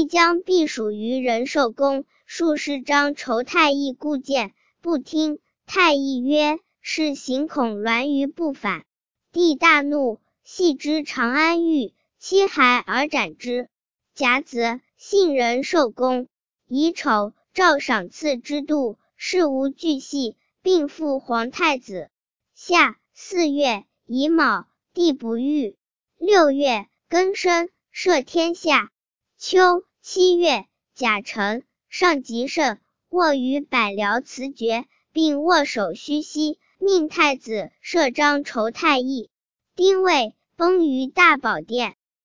帝将避暑于仁寿宫，数师张筹太医故谏，不听。太医曰：是行恐栾于不返。帝大怒，系之长安狱，妻孩而斩之。甲子，幸仁寿宫。乙丑，诏赏赐之度，事无巨细，并复皇太子。夏4月，乙卯，帝不遇。6月，庚申，赦天下。秋7月，甲辰，上极盛，握于百僚辞爵，并握手虚息，命太子摄张筹太医。丁未，崩于大宝殿。